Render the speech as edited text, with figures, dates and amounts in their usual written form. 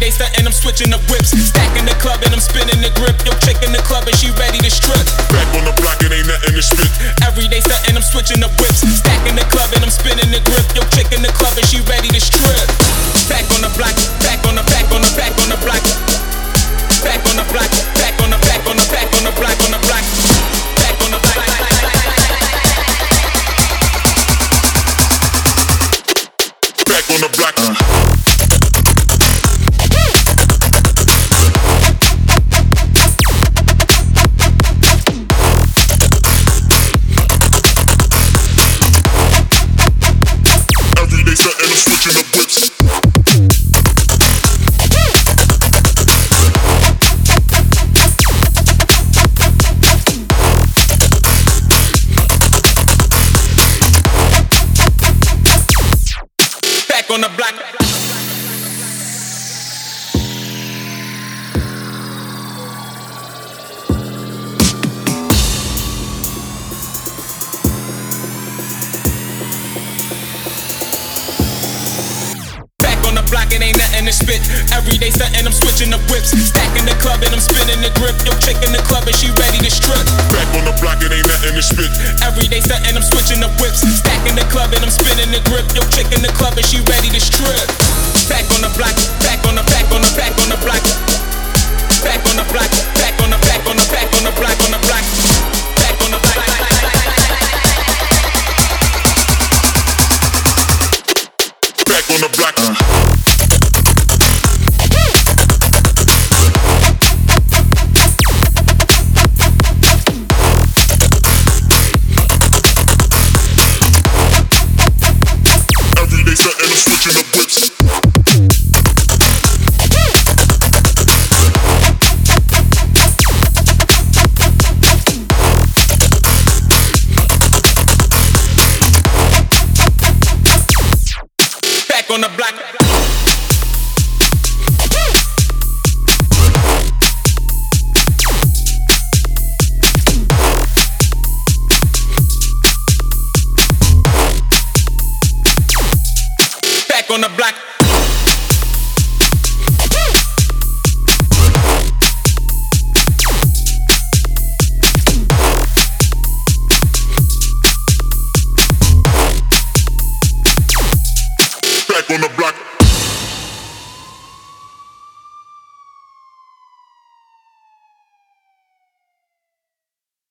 they stuntin', I'm switching the whips. Stacking the club and I'm spinning the grip. Yo, chick in the club and she ready to strip. Back on the block, it ain't nothing to spit. Every day stuntin', I'm switching the whips. Stacking the club and I'm spinning the grip. Yo, chick in the club and she ready to strip. Back on the block, back on the back on the back on the block. Back on the block, back on the back on the back on the block on the block. Back on the block. Back on the block. Every day something, I'm switching the whips. On the block. Back on the block, it ain't nothing to spit. Every day stuntin', I'm switching the whips. Stacking the club and I'm spinning the grip. Yo, chick in the club and she ready to strip. Back on the block, it ain't nothing to spit. Every day stuntin', I'm switching the whips. Stacking the club and I'm spinning the grip. Yo, chick in the club and she ready to strip. Back on the block, back on the back on the back on the block. Back on the block, back on the back on the back on the block on the block. Back on the block. Back on the block. Every day something, I'm switching the whips. On the block. Back on the block. Back on the block.